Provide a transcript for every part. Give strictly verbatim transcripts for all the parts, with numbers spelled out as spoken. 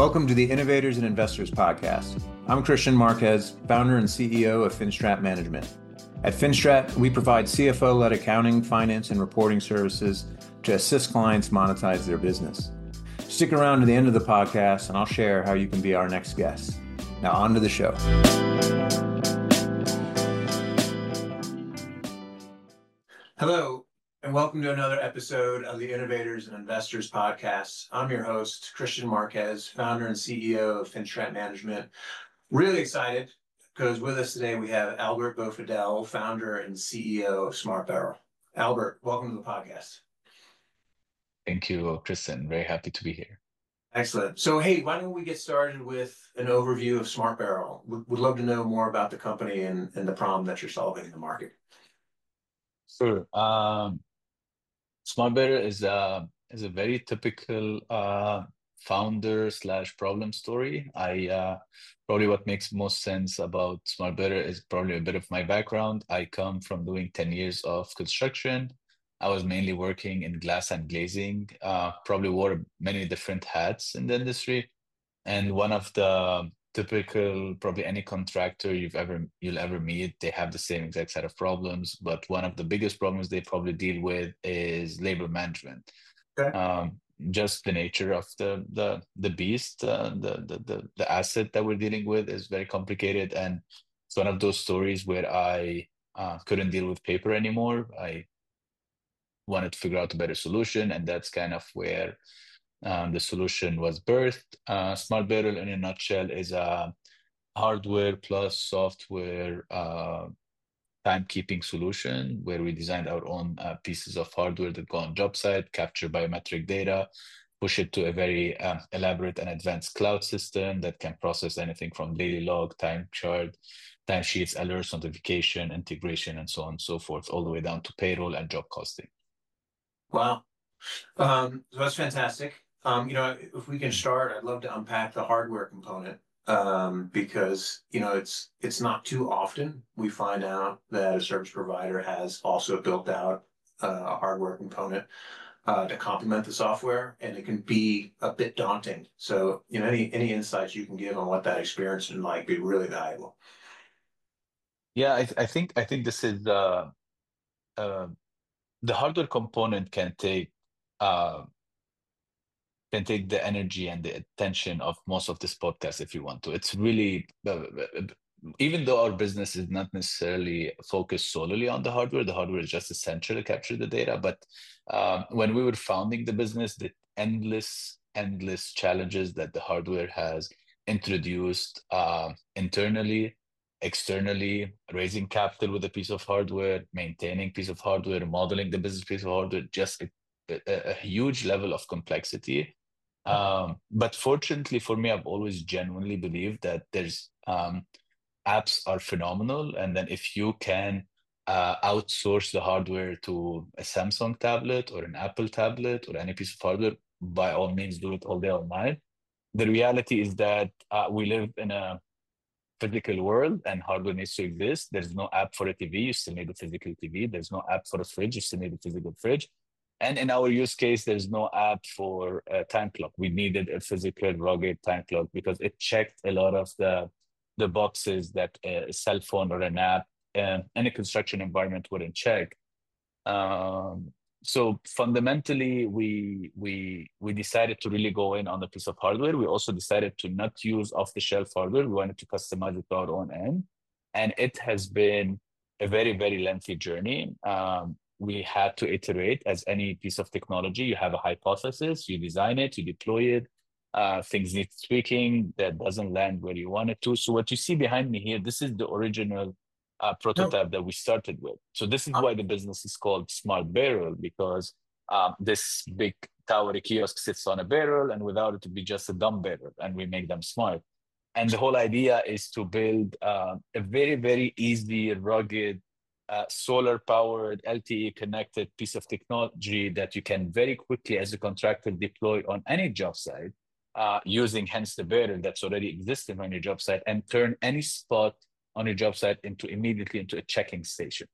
Welcome to the Innovators and Investors Podcast. I'm Christian Marquez, founder and C E O of Finstrat Management. At Finstrat, we provide C F O-led accounting, finance, and reporting services to assist clients monetize their business. Stick around to the end of the podcast, and I'll share how you can be our next guest. Now, on to the show. Hello, and welcome to another episode of the Innovators and Investors Podcast. I'm your host, Christian Marquez, founder and C E O of Finstrat Management. Really excited because with us today we have Albert Bofidel, founder and C E O of SmartBarrel. Albert, welcome to the podcast. Thank you, Kristen. Very happy to be here. Excellent. So, hey, why don't we get started with an overview of SmartBarrel? Would would love to know more about the company and, and the problem that you're solving in the market. Sure. Um, SmartBarrel is a is a very typical uh, founder slash problem story. I uh, probably what makes most sense about SmartBarrel is probably a bit of my background. I come from doing ten years of construction. I was mainly working in glass and glazing. Uh, probably wore many different hats in the industry. And one of the typical, probably any contractor you've ever you'll ever meet, they have the same exact set of problems. But one of the biggest problems they probably deal with is labor management. Okay. Um, just the nature of the the the beast, uh, the, the the the asset that we're dealing with is very complicated, and it's one of those stories where I uh, couldn't deal with paper anymore. I wanted to figure out a better solution, and that's kind of where um, the solution was birthed. Uh, SmartBarrel, in a nutshell, is a hardware plus software uh, timekeeping solution where we designed our own uh, pieces of hardware that go on job site, capture biometric data, push it to a very um, elaborate and advanced cloud system that can process anything from daily log, time chart, timesheets, alerts, notification, integration, and so on and so forth, all the way down to payroll and job costing. Wow. Um, so that's fantastic. Um, you know, if we can start, I'd love to unpack the hardware component um, because, you know, it's it's not too often we find out that a service provider has also built out uh, a hardware component uh, to complement the software, and it can be a bit daunting. So, you know, any any insights you can give on what that experience is like be really valuable. Yeah, I, I think I think this is uh, uh, the hardware component can take uh, can take the energy and the attention of most of this podcast if you want to. It's really, uh, even though our business is not necessarily focused solely on the hardware, the hardware is just essential to capture the data. But um, when we were founding the business, the endless, endless challenges that the hardware has introduced uh, internally, externally, raising capital with a piece of hardware, maintaining piece of hardware, modeling the business piece of hardware, just a, a, a huge level of complexity. Um, but fortunately for me, I've always genuinely believed that there's um, apps are phenomenal, and then if you can uh, outsource the hardware to a Samsung tablet or an Apple tablet or any piece of hardware, by all means, do it all day, all night. The reality is that uh, we live in a physical world and hardware needs to exist. There's no app for a T V, you still need a physical T V. There's no app for a fridge, you still need a physical fridge. And in our use case, there's no app for a time clock. We needed a physical rugged time clock because it checked a lot of the the boxes that a cell phone or an app um, in a construction environment wouldn't check. Um, so fundamentally, we we we decided to really go in on the piece of hardware. We also decided to not use off-the-shelf hardware. We wanted to customize it to our own end, and it has been a very very lengthy journey. Um, we had to iterate as any piece of technology. You have a hypothesis, you design it, you deploy it. Uh, things need tweaking that doesn't land where you want it to. So what you see behind me here, this is the original uh, No. prototype that we started with. So this is Uh, why the business is called Smart Barrel, because um, this big tower kiosk sits on a barrel, and without it to be just a dumb barrel, and we make them smart. And the whole idea is to build uh, a very, very easy, rugged, uh, solar powered, L T E connected piece of technology that you can very quickly, as a contractor, deploy on any job site uh, using hence the barrel that's already existing on your job site, and turn any spot on your job site into immediately into a checking station.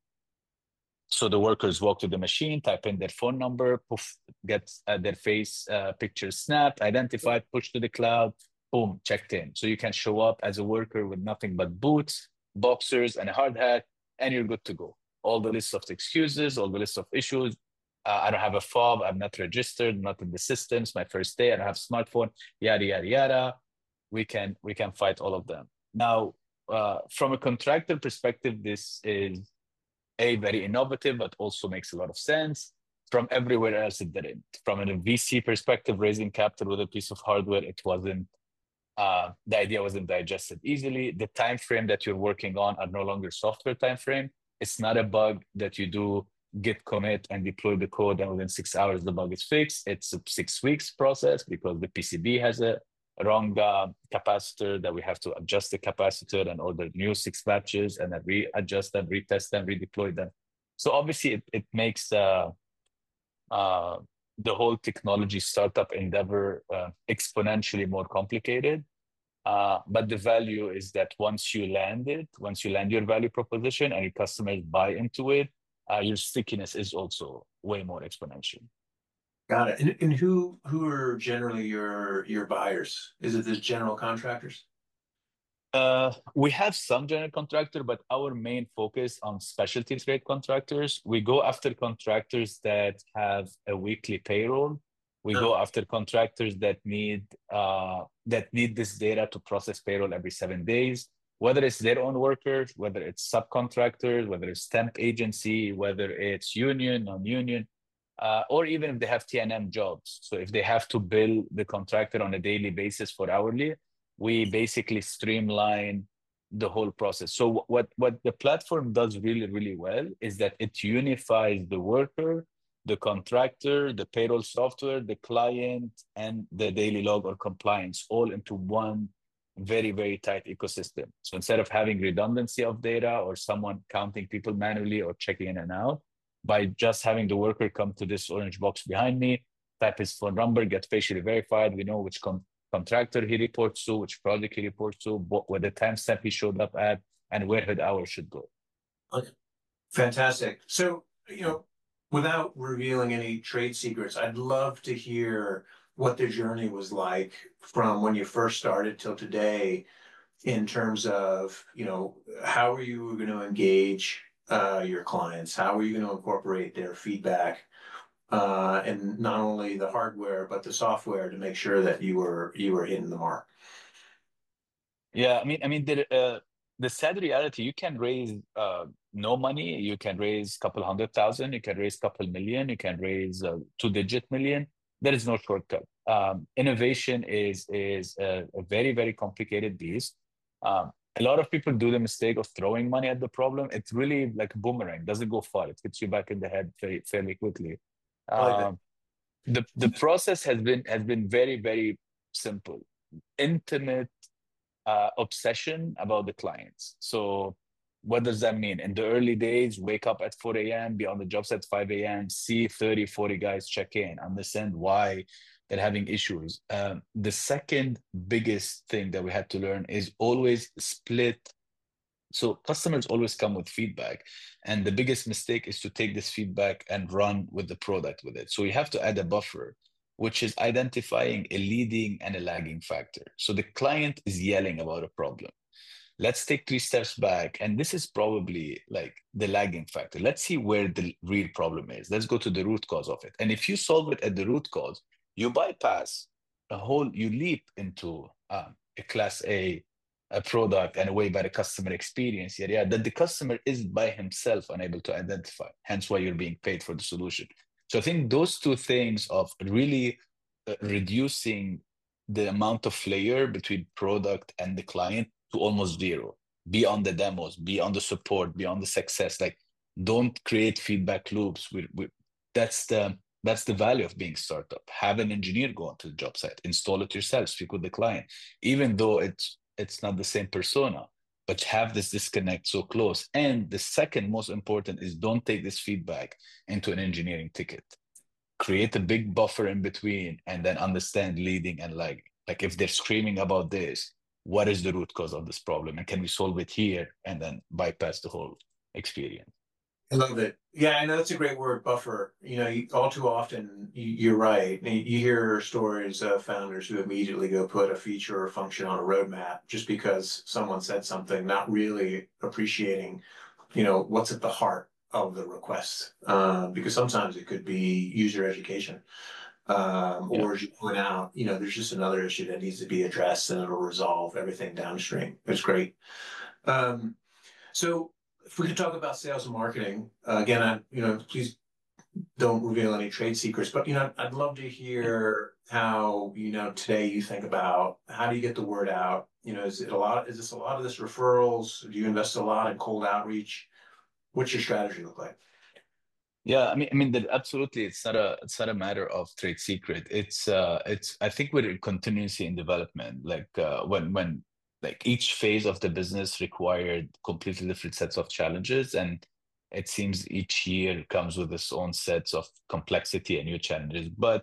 So the workers walk to the machine, type in their phone number, poof, get uh, their face uh, picture snapped, identified, pushed to the cloud. boom, checked in. So you can show up as a worker with nothing but boots, boxers, and a hard hat, and you're good to go. All the list of excuses, all the list of issues. Uh, I don't have a fob. I'm not registered, not in the systems. My first day, I don't have smartphone. Yada yada yada. We can we can fight all of them. Now, uh, from a contractor perspective, this is a very innovative, but also makes a lot of sense. From everywhere else, it didn't. From a V C perspective, raising capital with a piece of hardware, it wasn't. Uh, the idea wasn't digested easily. The time frame that you're working on are no longer software time frame. It's not a bug that you do git commit and deploy the code, and within six hours the bug is fixed. It's a six weeks process because the P C B has a wrong uh, capacitor that we have to adjust the capacitor and order new six batches and then readjust them, retest them, redeploy them. So obviously it, it makes uh, uh, the whole technology startup endeavor uh, exponentially more complicated. Uh, but the value is that once you land it, once you land your value proposition and your customers buy into it, uh, your stickiness is also way more exponential. Got it. And, and who who are generally your your buyers? Is it the general contractors? Uh, we have some general contractor, but our main focus on specialty trade contractors. We go after contractors that have a weekly payroll. We Oh, go after contractors that need uh, that need this data to process payroll every seven days, whether it's their own workers, whether it's subcontractors, whether it's temp agency, whether it's union, non-union, uh, or even if they have T N M jobs. So if they have to bill the contractor on a daily basis for hourly, we basically streamline the whole process. So what what the platform does really really well is that it unifies the worker, the contractor, the payroll software, the client, and the daily log or compliance all into one very very tight ecosystem. So instead of having redundancy of data or someone counting people manually or checking in and out, by just having the worker come to this orange box behind me, type his phone number, get facially verified, we know which con- contractor he reports to, which project he reports to, what, what the timestamp he showed up at, and where his hours should go. okay. Fantastic. So, you know, without revealing any trade secrets, I'd love to hear what the journey was like from when you first started till today in terms of, you know, how are you going to engage uh, your clients? How are you going to incorporate their feedback? Uh, and not only the hardware, but the software to make sure that you were you were hitting the mark. Yeah, I mean, I mean, the uh, the sad reality, you can raise uh, no money, you can raise a couple hundred thousand, you can raise a couple million, you can raise a two-digit million. There is no shortcut. Um, innovation is is a, a very, very complicated beast. Um, a lot of people do the mistake of throwing money at the problem. It's really like a boomerang, doesn't go far. It hits you back in the head very, fairly quickly. I like that. Um, the the process has been has been very, very simple. Intimate uh, obsession about the clients. So what does that mean? In the early days, wake up at four a m, be on the job site at five a m, see thirty, forty guys check in, understand why they're having issues. Um, the second biggest thing that we had to learn is always split. So customers always come with feedback. And the biggest mistake is to take this feedback and run with the product with it. So you have to add a buffer, which is identifying a leading and a lagging factor. So the client is yelling about a problem. Let's take three steps back. And this is probably like the lagging factor. Let's see where the real problem is. Let's go to the root cause of it. And if you solve it at the root cause, you bypass a whole, you leap into um, a class A a product and a way better customer experience, yeah, yeah, that the customer is by himself unable to identify. Hence why you're being paid for the solution. So I think those two things of really uh, reducing the amount of layer between product and the client to almost zero. Be on the demos, be on the support, be on the success. Like, don't create feedback loops. We, we, that's the that's the value of being startup. Have an engineer go onto the job site, install it yourself, speak with the client, even though it's it's not the same persona, but have this disconnect so close. And the second most important is don't take this feedback into an engineering ticket. Create a big buffer in between and then understand leading and lagging. Like if they're screaming about this, what is the root cause of this problem? And can we solve it here and then bypass the whole experience? I love it. Yeah, I know that's a great word, buffer. You know, you, all too often, you, you're right. You, you hear stories of founders who immediately go put a feature or function on a roadmap just because someone said something, not really appreciating, you know, what's at the heart of the request. Uh, because sometimes it could be user education. Um, Yeah. or as you point out, you know, there's just another issue that needs to be addressed and it'll resolve everything downstream. It's great. Um, so if we could talk about sales and marketing, uh, again, I, you know, please don't reveal any trade secrets, but, you know, I'd love to hear how, you know, today you think about how do you get the word out? You know, is it a lot, is this a lot of this referrals? Do you invest a lot in cold outreach? What's your strategy look like? Yeah, I mean, I mean that absolutely. It's not a it's not a matter of trade secret. It's uh, it's I think we're continuously in development. Like uh, when when like each phase of the business required completely different sets of challenges, and it seems each year comes with its own sets of complexity and new challenges. But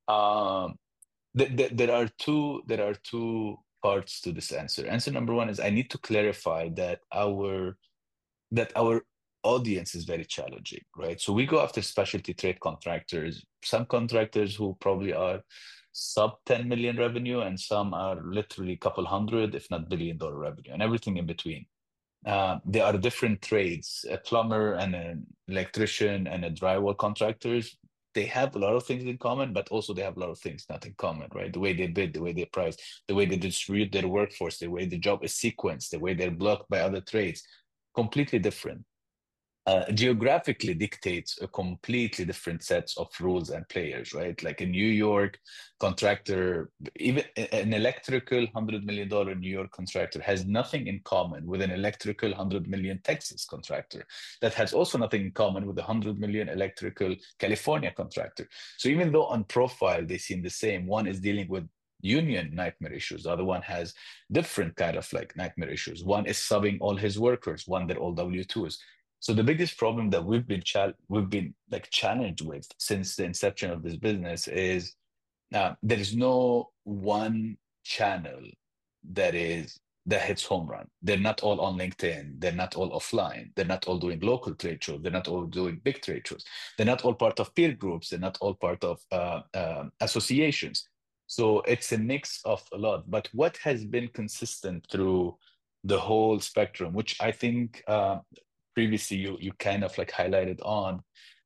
um, th th there are two there are two parts to this answer. Answer number one is I need to clarify that our that our audience is very challenging, right? So we go after specialty trade contractors, some contractors who probably are sub ten million revenue, and some are literally a couple hundred, if not billion dollar revenue, and everything in between. Uh, there are different trades, a plumber and an electrician and a drywall contractors. They have a lot of things in common, but also they have a lot of things not in common, right? The way they bid, the way they price, the way they distribute their workforce, the way the job is sequenced, the way they're blocked by other trades, completely different. Uh, geographically dictates a completely different sets of rules and players, right? Like in New York, contractor, even an electrical one hundred million dollar New York contractor has nothing in common with an electrical one hundred million Texas contractor. That has also nothing in common with a one hundred million electrical California contractor. So even though on profile they seem the same, one is dealing with union nightmare issues, the other one has different kind of like nightmare issues. One is subbing all his workers, one they're all W twos. So the biggest problem that we've been chal- we've been like challenged with since the inception of this business is uh, there is no one channel that is that hits home run. They're not all on LinkedIn. They're not all offline. They're not all doing local trade shows. They're not all doing big trade shows. They're not all part of peer groups. They're not all part of uh, um associations. So it's a mix of a lot. But what has been consistent through the whole spectrum, which I think uh, previously you you kind of like highlighted on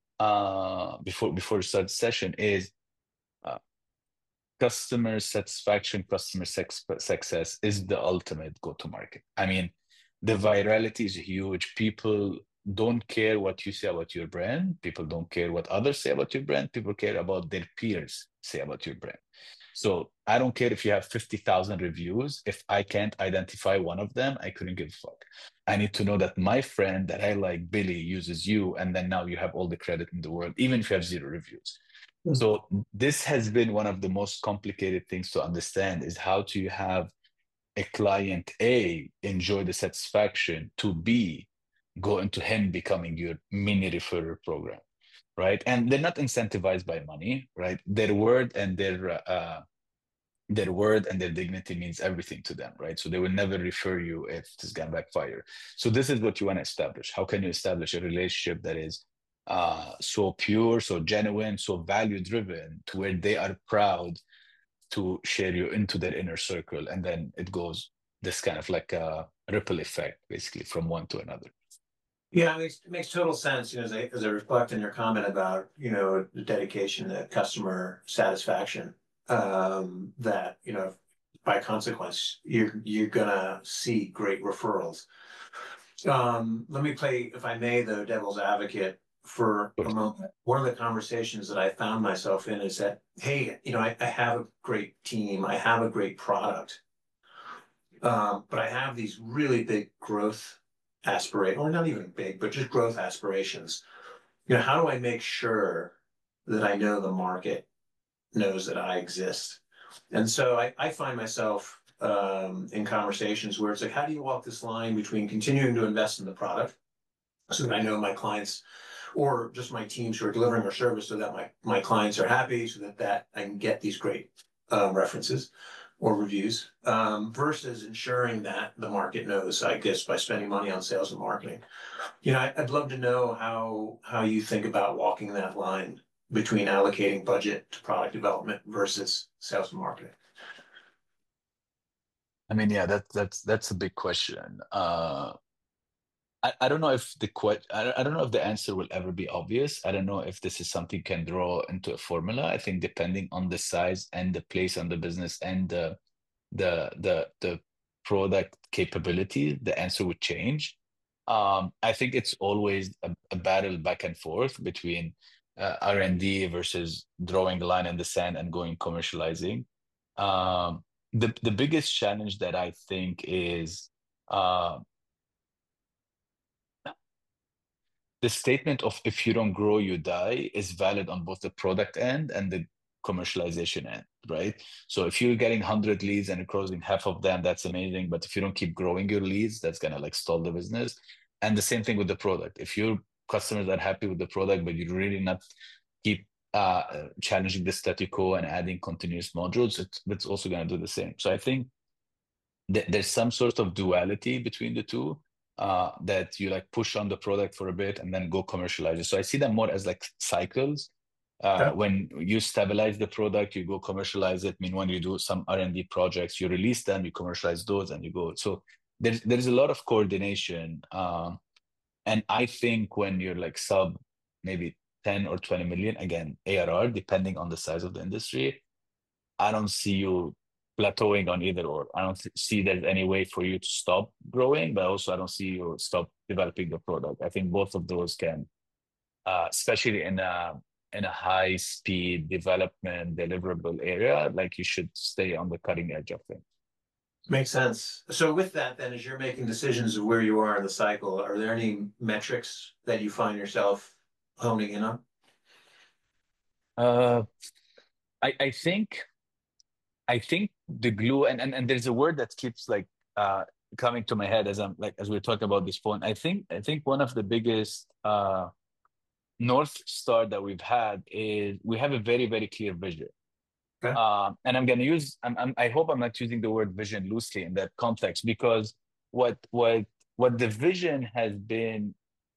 uh, before before the start session is uh, customer satisfaction, customer sex- success is the ultimate go-to market. I mean, the virality is huge. People don't care what you say about your brand. People don't care what others say about your brand. People care about their peers say about your brand. So I don't care if you have fifty thousand reviews. If I can't identify one of them, I couldn't give a fuck. I need to know that my friend that I like, Billy, uses you, and then now you have all the credit in the world, even if you have zero reviews. So this has been one of the most complicated things to understand is how to have a client A enjoy the satisfaction to B go into him becoming your mini referrer program, right? And they're not incentivized by money, right? Their word and their uh, their word and their dignity means everything to them, right? So they will never refer you if it's gonna backfire. So this is what you want to establish. How can you establish a relationship that is uh, so pure, so genuine, so value driven, to where they are proud to share you into their inner circle, and then it goes this kind of like a ripple effect, basically from one to another. Yeah, it makes, it makes total sense, you know, as I, as I reflect on your comment about, you know, the dedication to customer satisfaction, um, that, you know, by consequence, you're, you're gonna see great referrals. Um, let me play, if I may, the devil's advocate for a But moment. One of the conversations that I found myself in is that, hey, you know, I, I have a great team, I have a great product, um, but I have these really big growth aspirations, or not even big, but just growth aspirations. You know, how do I make sure that I know the market knows that I exist? And so I, I find myself um, in conversations where it's like, how do you walk this line between continuing to invest in the product so that I know my clients or just my teams who are delivering our service so that my, my clients are happy so that, that I can get these great um, references. or reviews, um, versus ensuring that the market knows, I guess, by spending money on sales and marketing. You know, I- I'd love to know how how you think about walking that line between allocating budget to product development versus sales and marketing. I mean, yeah, that that's that's a big question. Uh, I, I don't know if the que I, I don't know if the answer will ever be obvious. I don't know if this is something you can draw into a formula. I think depending on the size and the place on the business and the the the the product capability, the answer would change. Um, I think it's always a, a battle back and forth between uh, R and D versus drawing the line in the sand and going commercializing. Um, the the biggest challenge that I think is uh, the statement of if you don't grow, you die is valid on both the product end and the commercialization end, right? So if you're getting one hundred leads and you're closing half of them, that's amazing. But if you don't keep growing your leads, that's gonna like stall the business. And the same thing with the product. If your customers are happy with the product, but you're really not keep uh, challenging the status quo and adding continuous modules, it's, it's also gonna do the same. So I think th- there's some sort of duality between the two uh, that you like push on the product for a bit and then go commercialize it. So I see them more as like cycles. Uh, Okay. when you stabilize the product, you go commercialize it. Meanwhile, you do some R and D projects, you release them, you commercialize those, and you go. So there's there's a lot of coordination. Um, and I think when you're like sub maybe ten or twenty million, again, A R R, depending on the size of the industry, I don't see you plateauing on either or. I don't th- see there's any way for you to stop growing, but also I don't see you stop developing the product. I think both of those can, uh, especially in a in a high speed development deliverable area, like you should stay on the cutting edge of things. Makes sense. So with that, then, as you're making decisions of where you are in the cycle, are there any metrics that you find yourself honing in on? Uh, I I think I think the glue and, and and there's a word that keeps like uh coming to my head as I'm like as we're talking about this point. I think I think one of the biggest uh North Star that we've had is we have a very, very clear vision. Okay. Um, and I'm going to use, I'm, I'm, I hope I'm not using the word vision loosely in that context because what what what the vision has been,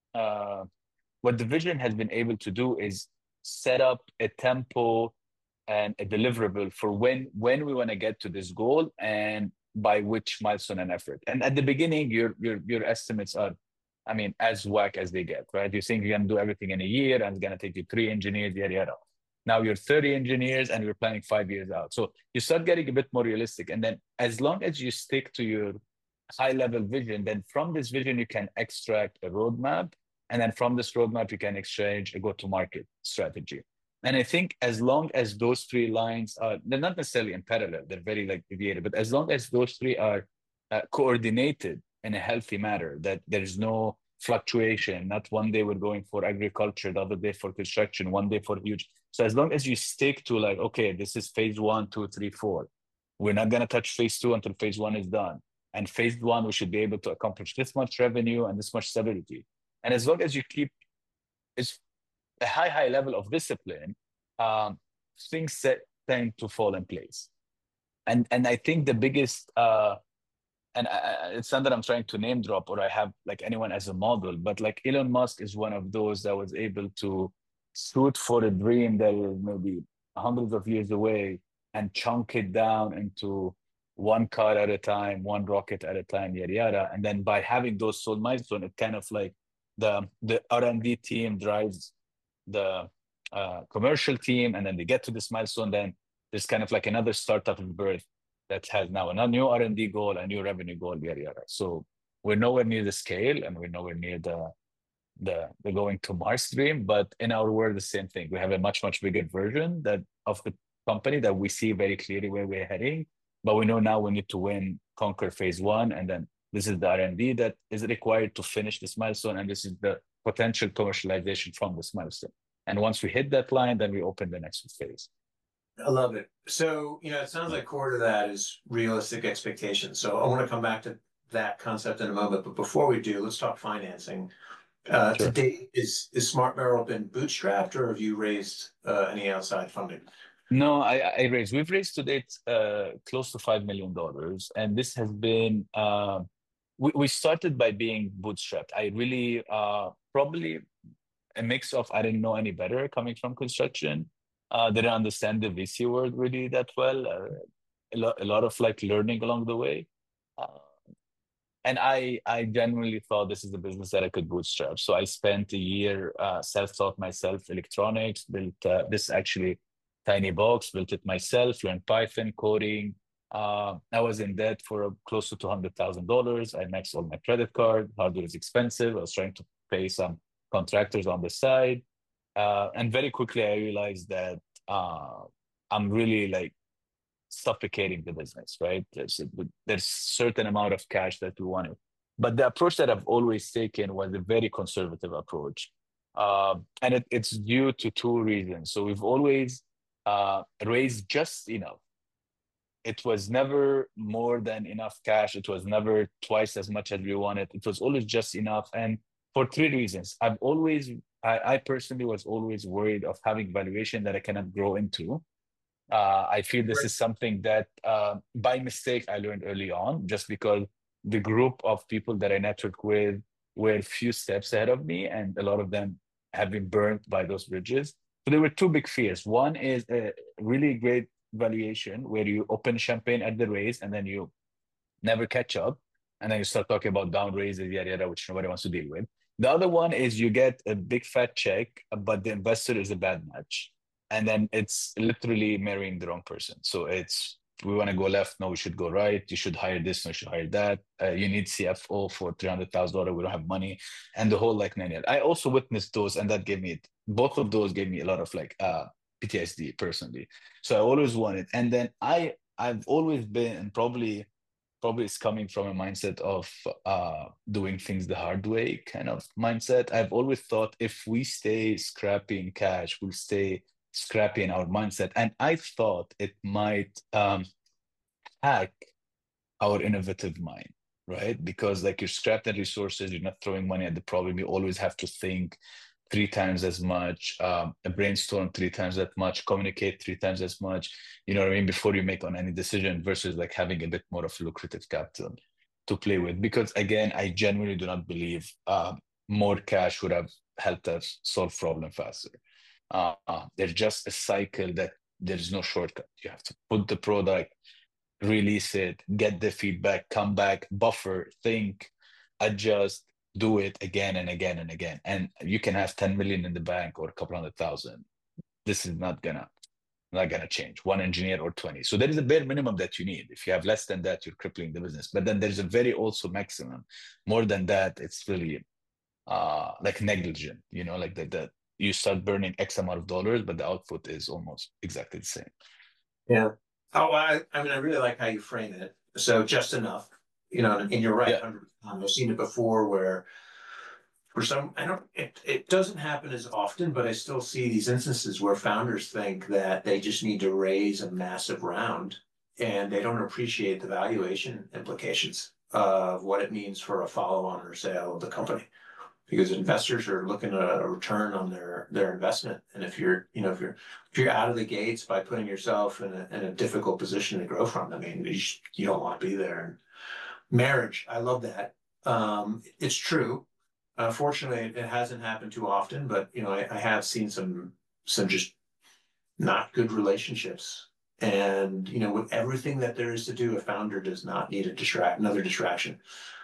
uh, what the vision has been able to do is set up a tempo and a deliverable for when when we want to get to this goal and by which milestone and effort. And at the beginning, your your your estimates are, I mean, as whack as they get, right? You think you're gonna do everything in a year and it's gonna take you three engineers, yada yada. Now you're thirty engineers and you're planning five years out. So you start getting a bit more realistic. And then as long as you stick to your high level vision, then from this vision you can extract a roadmap. And then from this roadmap, you can exchange a go-to-market strategy. And I think as long as those three lines are, they're not necessarily in parallel, they're very like deviated, but as long as those three are uh, coordinated in a healthy manner, that there's no fluctuation, not one day we're going for agriculture, the other day for construction, one day for huge. So as long as you stick to like, okay, this is phase one, two, three, four, we're not going to touch phase two until phase one is done. And phase one, we should be able to accomplish this much revenue and this much stability. And as long as you keep it's a high, high level of discipline, um, things that tend to fall in place. And and I think the biggest uh, and I, it's not that I'm trying to name drop or I have like anyone as a model, but like Elon Musk is one of those that was able to shoot for a dream that is maybe hundreds of years away and chunk it down into one car at a time, one rocket at a time, yada yada. And then by having those soul milestones, it kind of like the the R and D team drives the uh, commercial team, and then they get to this milestone. Then there's kind of like another startup of birth that has now a new R and D goal, a new revenue goal, yada yada. So we're nowhere near the scale, and we're nowhere near the the the going to Mars dream. But in our world, the same thing. We have a much much bigger version that of the company that we see very clearly where we're heading. But we know now we need to win, conquer phase one, and then this is the R and D that is required to finish this milestone, and this is the potential commercialization from this milestone. And once we hit that line, then we open the next phase. I love it. So, you know, it sounds like core to that is realistic expectations. So I want to come back to that concept in a moment. But before we do, let's talk financing. Uh, to Sure. date, is is Smart Barrel been bootstrapped or have you raised uh, any outside funding? No, I, I raised. We've raised to date uh, close to five million dollars, and this has been. Uh, we we started by being bootstrapped. I really uh, probably a mix of I didn't know any better coming from construction. Uh, didn't understand the V C world really that well. Uh, a lot, a lot of like learning along the way. Uh, and I, I genuinely thought this is a business that I could bootstrap. So I spent a year uh, self-taught myself electronics, built uh, this actually tiny box, built it myself, learned Python coding. Uh, I was in debt for uh, close to two hundred thousand dollars. I maxed all my credit card. Hardware is expensive. I was trying to pay some contractors on the side. Uh, and very quickly, I realized that uh, I'm really like suffocating the business, right? There's a, there's certain amount of cash that we wanted. But the approach that I've always taken was a very conservative approach. Uh, and it, it's due to two reasons. So we've always uh, raised just enough. It was never more than enough cash. It was never twice as much as we wanted. It was always just enough. And for three reasons. I've always, I, I personally was always worried of having valuation that I cannot grow into. Uh, I feel this Right. is something that uh, by mistake I learned early on, just because the group of people that I network with were a few steps ahead of me, and a lot of them have been burnt by those bridges. So there were two big fears. One is a really great valuation where you open champagne at the raise and then you never catch up. And then you start talking about down raises, yada, yada, which nobody wants to deal with. The other one is you get a big fat check, but the investor is a bad match. And then it's literally marrying the wrong person. So it's, we want to go left, no, we should go right. You should hire this, no, you should hire that. Uh, you need C F O for three hundred thousand dollars. We don't have money. And the whole like, nine. I also witnessed those, and that gave me, both of those gave me a lot of like uh, P T S D personally. So I always wanted. And then I, I've always been, and probably probably it's coming from a mindset of uh, doing things the hard way kind of mindset. I've always thought if we stay scrappy in cash, we'll stay scrappy in our mindset. And I thought it might um, hack our innovative mind, right? Because like you're strapped at resources, you're not throwing money at the problem. You always have to think three times as much, um, brainstorm three times that much, communicate three times as much, you know what I mean, before you make on any decision versus like having a bit more of lucrative capital to play with. Because again, I genuinely do not believe uh, more cash would have helped us solve problem faster. Uh, uh, there's just a cycle that there's no shortcut. You have to put the product, release it, get the feedback, come back, buffer, think, adjust, do it again and again and again. And you can have ten million in the bank or a couple hundred thousand. This is not gonna not gonna change. One engineer or twenty. So there is a bare minimum that you need. If you have less than that, you're crippling the business. But then there's a very also maximum. More than that, it's really uh like negligent, you know, like that that you start burning X amount of dollars, but the output is almost exactly the same. Yeah. Oh, I, I mean, I really like how you frame it. So just enough, you know, and you're right, Yeah. one hundred percent. I've seen it before where for some, I don't, it, it doesn't happen as often, but I still see these instances where founders think that they just need to raise a massive round and they don't appreciate the valuation implications of what it means for a follow-on or sale of the company. Because investors are looking at a return on their their investment. And if you're, you know, if you're if you're out of the gates by putting yourself in a in a difficult position to grow from, I mean, you, you don't want to be there. And marriage, I love that. Um, it's true. Uh, fortunately, it, it hasn't happened too often, but you know, I, I have seen some some just not good relationships. And you know, with everything that there is to do, a founder does not need a distract another distraction.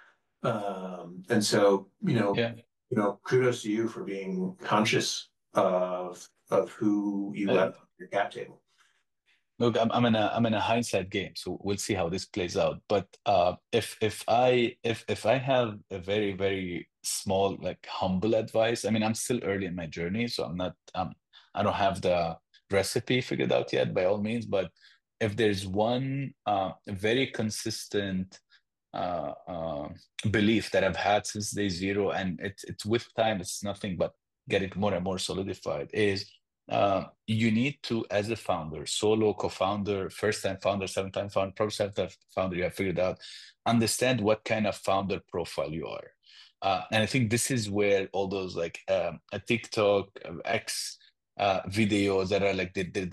Um, and so, you know, Yeah. you know, kudos to you for being conscious of of who you Uh, let on your cap table. Look, I'm I'm in a I'm in a hindsight game, so we'll see how this plays out. But uh, if if I if if I have a very very small like humble advice, I mean I'm still early in my journey, so I'm not um I don't have the recipe figured out yet by all means. But if there's one uh, very consistent uh, uh, belief that I've had since day zero, and it's it's with time, it's nothing but getting more and more solidified, is uh, you need to, as a founder, solo, co-founder, first-time founder, seven-time founder, probably seven-time founder, you have figured out, understand what kind of founder profile you are. Uh, and I think this is where all those like um, a TikTok, uh, X uh, videos that are like they, they, they're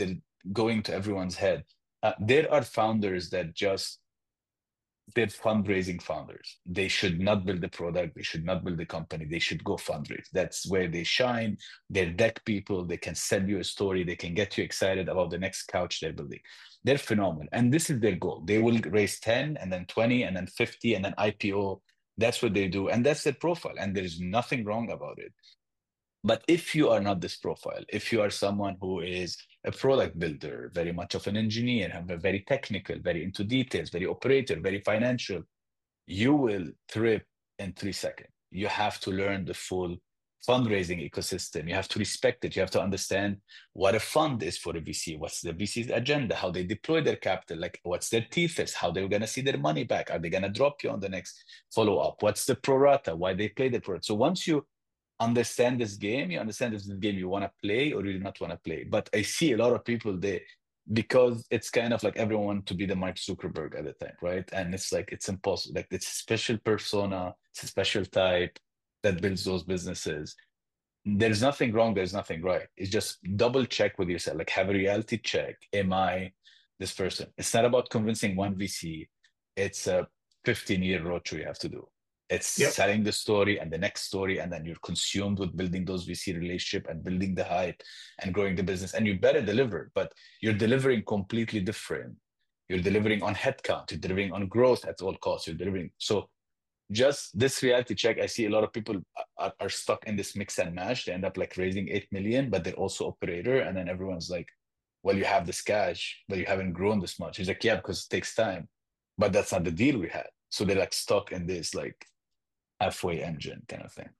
going to everyone's head. Uh, there are founders that just they're fundraising founders. They should not build the product. They should not build the company. They should go fundraise. That's where they shine. They're deck people. They can sell you a story. They can get you excited about the next couch they're building. They're phenomenal. And this is their goal. They will raise ten and then twenty and then fifty and then I P O. That's what they do. And that's their profile. And there's nothing wrong about it. But if you are not this profile, if you are someone who is a product builder, very much of an engineer, have a very technical, very into details, very operator, very financial, you will trip in three seconds. You have to learn the full fundraising ecosystem. You have to respect it. You have to understand what a fund is for a V C. What's the V C's agenda? How they deploy their capital? Like, what's their thesis? How they're going to see their money back? Are they going to drop you on the next follow up? What's the pro rata? Why they play the pro rata? So once you understand this game, you understand this is the game you want to play or you do not want to play. But I see a lot of people, they, because it's kind of like everyone to be the Mark Zuckerberg at the time, right? And it's like, it's impossible. Like, it's a special persona, it's a special type that builds those businesses. There's nothing wrong, there's nothing right. It's just double check with yourself, like have a reality check. Am I this person? It's not about convincing one V C. It's a fifteen year roadshow you have to do. It's Yep. selling the story and the next story, and then you're consumed with building those V C relationship and building the hype and growing the business. And you better deliver, but you're delivering completely different. You're delivering on headcount, you're delivering on growth at all costs, you're delivering. So just this reality check, I see a lot of people are, are stuck in this mix and match. They end up like raising eight million, but they're also operator. And then everyone's like, well, you have this cash, but you haven't grown this much. He's like, yeah, because it takes time. But that's not the deal we had. So they're like stuck in this like halfway engine kind of thing.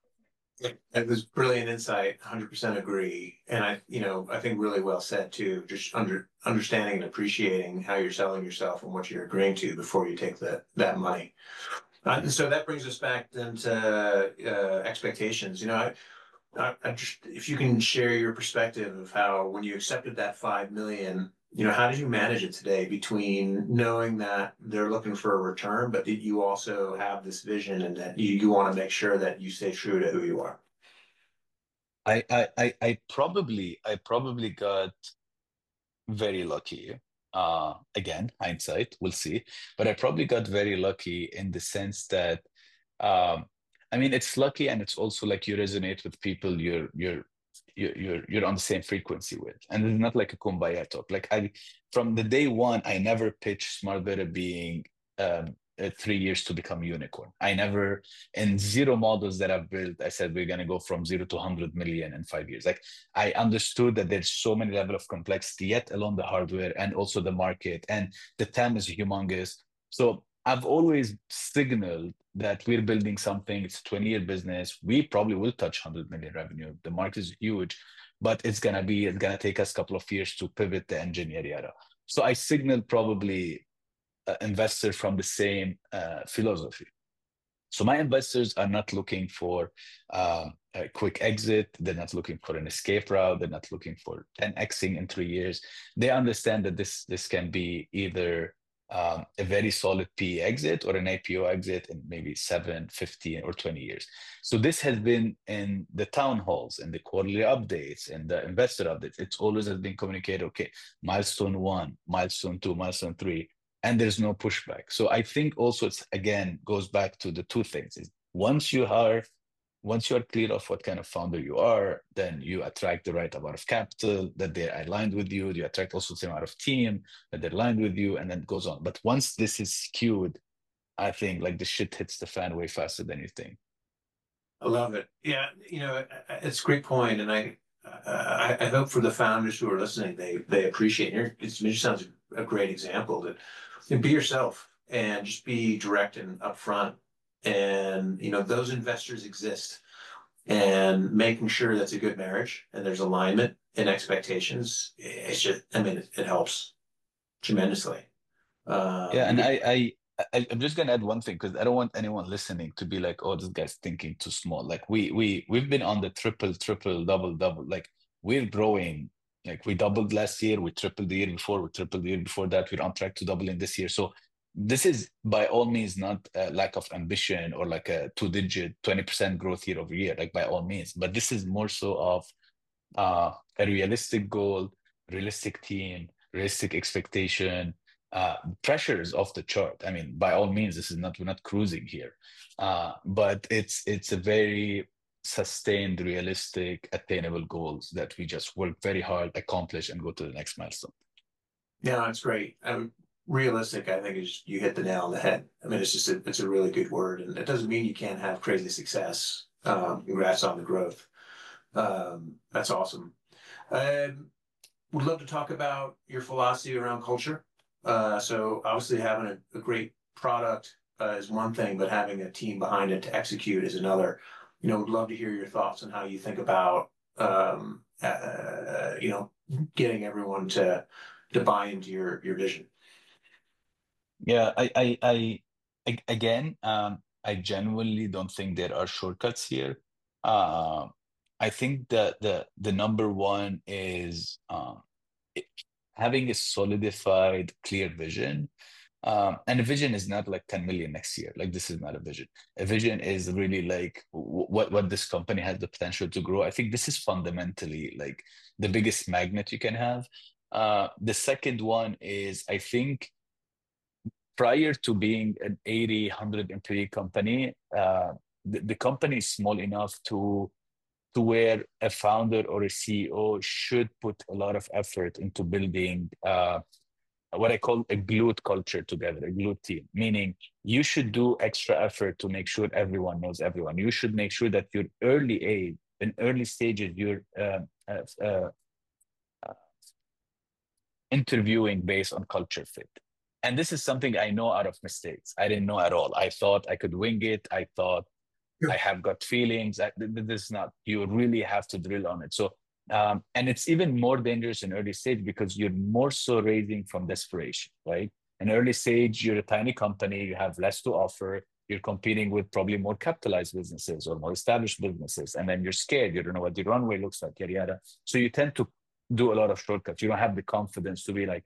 It was brilliant insight, one hundred percent agree. And I, you know, I think really well said too, just under understanding and appreciating how you're selling yourself and what you're agreeing to before you take that that money. Uh, and so that brings us back then to uh, expectations. You know, I, I, I just, if you can share your perspective of how when you accepted that five million, you know, how did you manage it today between knowing that they're looking for a return, but that you also have this vision and that you, you want to make sure that you stay true to who you are? I, I, I, I probably, I probably got very lucky. Uh, again, hindsight, we'll see. But I probably got very lucky in the sense that, um, I mean, it's lucky, and it's also like you resonate with people you're you're you're you're, you're on the same frequency with, and it's not like a kumbaya talk. Like I, from the day one, I never pitched Smart Beta being um, uh, three years to become unicorn. I never, in zero models that I've built, I said we're gonna go from zero to one hundred million in five years. Like I understood that there's so many level of complexity, yet alone the hardware and also the market and the T A M is humongous. So I've always signaled that we're building something. It's a twenty year business. We probably will touch one hundred million revenue. The market is huge, but it's gonna be it's gonna take us a couple of years to pivot the engine, yada yada. So I signaled probably uh, investors from the same uh, philosophy. So my investors are not looking for uh, a quick exit. They're not looking for an escape route. They're not looking for ten Xing in three years. They understand that this this can be either um, a very solid P E exit or an I P O exit in maybe seven, fifteen, or twenty years. So this has been in the town halls and the quarterly updates and the investor updates. It's always has been communicated, okay, milestone one, milestone two, milestone three, and there's no pushback. So I think also it's again goes back to the two things. Is once you are once you are clear of what kind of founder you are, then you attract the right amount of capital that they're aligned with you. You attract also the amount of team that they're aligned with you, and then it goes on. But once this is skewed, I think like the shit hits the fan way faster than you think. I love it. Yeah, you know, it's a great point, and I, I, I hope for the founders who are listening, they they appreciate it. It just sounds a great example that you know, be yourself and just be direct and upfront, and you know those investors exist, and making sure that's a good marriage and there's alignment and expectations. It's just, I mean, it, it helps tremendously. Yeah, Um, and because, I I, I I'm just gonna add one thing because I don't want anyone listening to be like, oh, this guy's thinking too small. Like we we we've been on the triple, triple, double, double. Like we're growing. Like we doubled last year, we tripled the year before, we tripled the year before that. We're on track to doubling this year. So this is by all means not a lack of ambition or like a two-digit twenty percent growth year over year, like by all means. But this is more so of uh, a realistic goal, realistic team, realistic expectation. Uh, pressure is off the chart. I mean, by all means, this is not we're not cruising here, uh, but it's it's a very sustained, realistic, attainable goals that we just work very hard, accomplish, and go to the next milestone. Yeah, it's great. Um, realistic, I think, is you hit the nail on the head. I mean, it's just a, it's a really good word, and it doesn't mean you can't have crazy success. Um, congrats on the growth. Um, that's awesome. Um, would love to talk about your philosophy around culture. Uh, so obviously having a, a great product uh, is one thing, but having a team behind it to execute is another. You know, would love to hear your thoughts on how you think about, um, uh, you know, getting everyone to to buy into your your vision. Yeah, I, I, I, I again, um, I genuinely don't think there are shortcuts here. Uh, I think that the the number one is um, it- having a solidified, clear vision. Um, and a vision is not like ten million next year. Like this is not a vision. A vision is really like w- what what this company has the potential to grow. I think this is fundamentally like the biggest magnet you can have. Uh, the second one is I think prior to being an eighty, one hundred employee company, uh, the, the company is small enough to to where a founder or a C E O should put a lot of effort into building uh, what I call a glued culture together, a glued team, meaning you should do extra effort to make sure everyone knows everyone. You should make sure that your early age, in early stages, you're uh, uh, uh, interviewing based on culture fit. And this is something I know out of mistakes. I didn't know at all. I thought I could wing it. I thought Yeah. I have gut feelings. I, this is not, you really have to drill on it. So, um, and it's even more dangerous in early stage because you're more so raising from desperation, right? In early stage, you're a tiny company, you have less to offer. You're competing with probably more capitalized businesses or more established businesses. And then you're scared. You don't know what the runway looks like, yada, yada. So you tend to do a lot of shortcuts. You don't have the confidence to be like,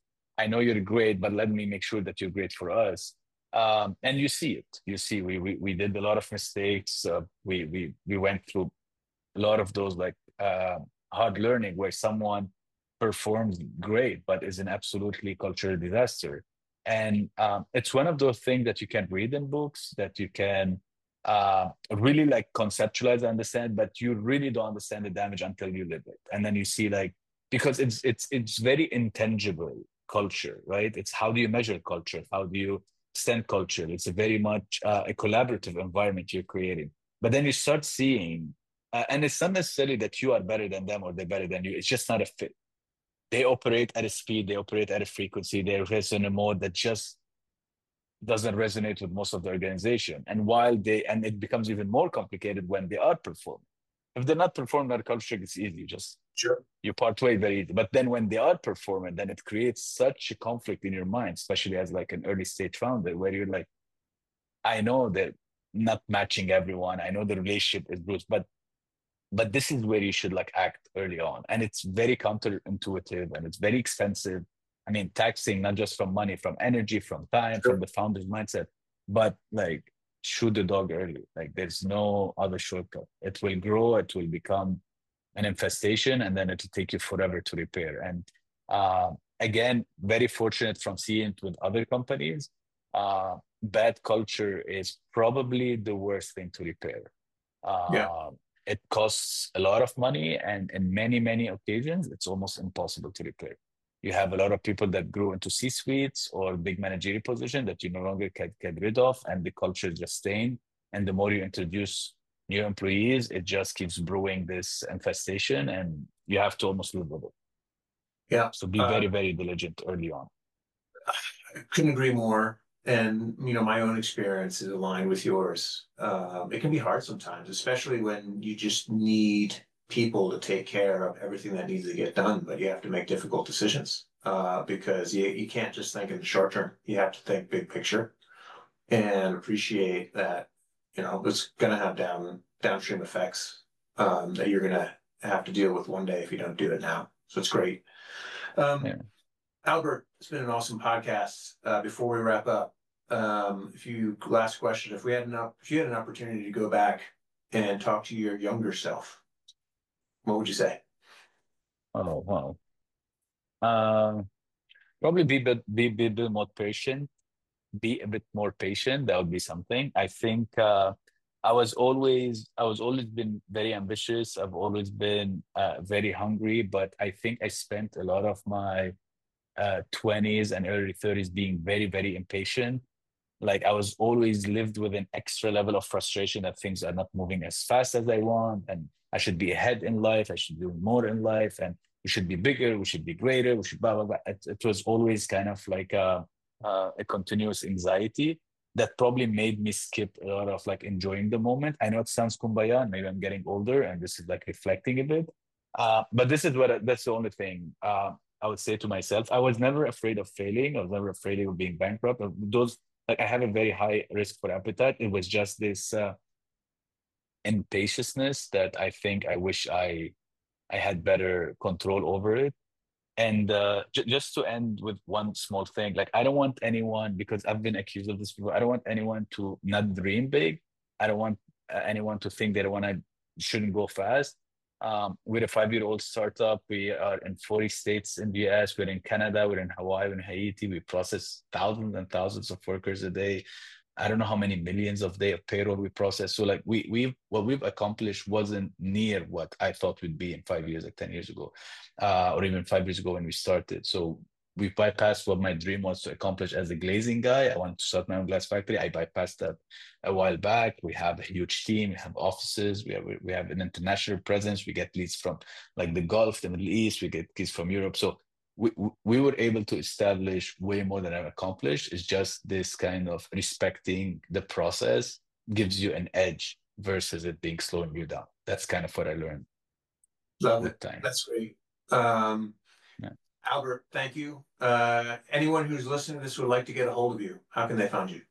I know you're great, but let me make sure that you're great for us. Um, and you see it. You see, we we we did a lot of mistakes. Uh, we we we went through a lot of those like uh, hard learning where someone performs great but is an absolutely cultural disaster. And um, it's one of those things that you can read in books that you can uh, really like conceptualize and understand, but you really don't understand the damage until you live it. And then you see like because it's it's it's very intangible culture, right? It's how do you measure culture? How do you extend culture? It's a very much uh, a collaborative environment you're creating. But then you start seeing uh, and it's not necessarily that you are better than them or they're better than you. It's just not a fit. They operate at a speed, they operate at a frequency, they resonate in a mode that just doesn't resonate with most of the organization. And while they, and it becomes even more complicated when they are performing. If they're not performing that culture, it's easy. You just, Sure. you part way very easy. But then when they are performing, then it creates such a conflict in your mind, especially as like an early stage founder, where you're like, I know they're not matching everyone. I know the relationship is bruised, but but this is where you should like act early on, and it's very counterintuitive and it's very expensive. I mean, taxing not just from money, from energy, from time, from Sure. the founder's mindset, but like shoot the dog early. Like there's no other shortcut. It will grow, it will become an infestation, and then it'll take you forever to repair. And uh, again, very fortunate from seeing it with other companies. Uh, bad culture is probably the worst thing to repair. Yeah. uh, it costs a lot of money, and in many, many occasions, it's almost impossible to replace. You have a lot of people that grew into C-suites or big managerial position that you no longer can get rid of, and the culture is just staying. And the more you introduce new employees, it just keeps brewing this infestation, and you have to almost live with it. Yeah. So be Uh, very, very diligent early on. I couldn't agree more. And you know, my own experience is aligned with yours. Um, it can be hard sometimes, especially when you just need people to take care of everything that needs to get done, but you have to make difficult decisions uh, because you, you can't just think in the short term. You have to think big picture and appreciate that, you know, it's going to have down downstream effects um, that you're going to have to deal with one day if you don't do it now. So it's great. Um, Yeah. Albert, it's been an awesome podcast. Uh, before we wrap up, um, if you last question, if we had an op- if you had an opportunity to go back and talk to your younger self, what would you say? Oh, wow. Probably be bit be, be a bit more patient. Be a bit more patient. That would be something. I think uh, I was always I was always been very ambitious. I've always been uh, very hungry, but I think I spent a lot of my uh, twenties and early thirties being very, very impatient. Like I was always lived with an extra level of frustration that things are not moving as fast as I want, and I should be ahead in life. I should do more in life, and we should be bigger. We should be greater. We should blah blah blah. It, it was always kind of like a uh, a continuous anxiety that probably made me skip a lot of like enjoying the moment. I know it sounds kumbaya, and maybe I'm getting older, and this is like reflecting a bit. Uh, but this is what I- that's the only thing. Uh, I would say to myself, I was never afraid of failing. I was never afraid of being bankrupt. Those like I have a very high risk for appetite. It was just this uh, impatientness that I think I wish I I had better control over it. And uh, j- just to end with one small thing, like I don't want anyone, because I've been accused of this before. I don't want anyone to not dream big. I don't want uh, anyone to think they don't want to shouldn't go fast. Um, we're a five-year-old startup. We are in forty states in the U S. We're in Canada. We're in Hawaii. We're in Haiti. We process thousands and thousands of workers a day. I don't know how many millions of day of payroll we process. So like we we what we've accomplished wasn't near what I thought we'd be in five years, like ten years ago, uh, or even five years ago when we started. So we bypassed what my dream was to accomplish as a glazing guy. I wanted to start my own glass factory. I bypassed that a while back. We have a huge team. We have offices. We have we have an international presence. We get leads from like the Gulf, the Middle East. We get leads from Europe. So we, we were able to establish way more than I've accomplished. It's just this kind of respecting the process gives you an edge versus it being slowing you down. That's kind of what I learned Love with it. time. That's great. Um, Yeah. Albert, thank you. Uh, anyone who's listening to this would like to get a hold of you. How can they find you?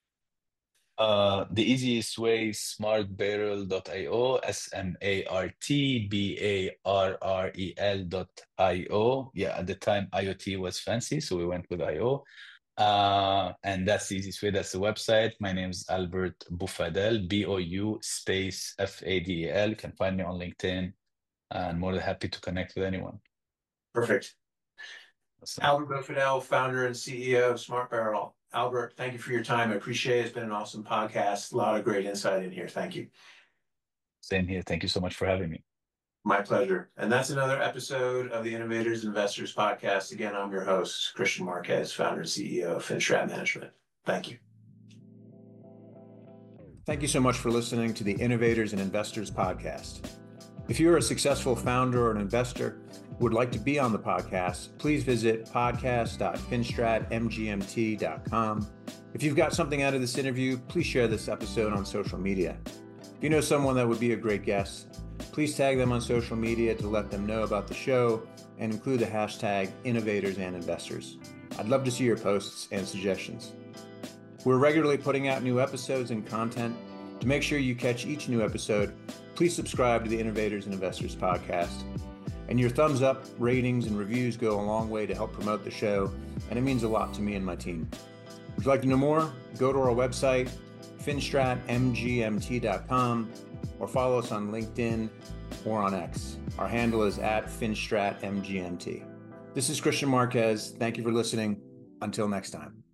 Uh, the easiest way, smart barrel dot io, S M A R T B A R R E L dot I O. Yeah, at the time, IoT was fancy, so we went with I O. Uh, and that's the easiest way. That's the website. My name is Albert Boufadel, B O U space F A D E L. You can find me on LinkedIn, and more than happy to connect with anyone. Perfect. So, Albert Boufadel, founder and C E O of Smart Barrel. Albert, thank you for your time. I appreciate it. It's been an awesome podcast. A lot of great insight in here. Thank you. same here. Thank you so much for having me. My pleasure. And that's another episode of the Innovators Investors Podcast. Again, I'm your host, Christian Marquez, founder and C E O of FinStrat Management. Thank you. Thank you so much for listening to the Innovators and Investors Podcast. If you're a successful founder or an investor who would like to be on the podcast, please visit podcast dot finstrat m g m t dot com. If you've got something out of this interview, please share this episode on social media. If you know someone that would be a great guest, please tag them on social media to let them know about the show and include the hashtag Innovators and Investors. I'd love to see your posts and suggestions. We're regularly putting out new episodes and content. To make sure you catch each new episode, please subscribe to the Innovators and Investors Podcast. And your thumbs up, ratings, and reviews go a long way to help promote the show, and it means a lot to me and my team. Would you like to know more? Go to our website, finstrat m g m t dot com, or follow us on LinkedIn or on X. Our handle is at finstrat m g m t. This is Christian Marquez. Thank you for listening. Until next time.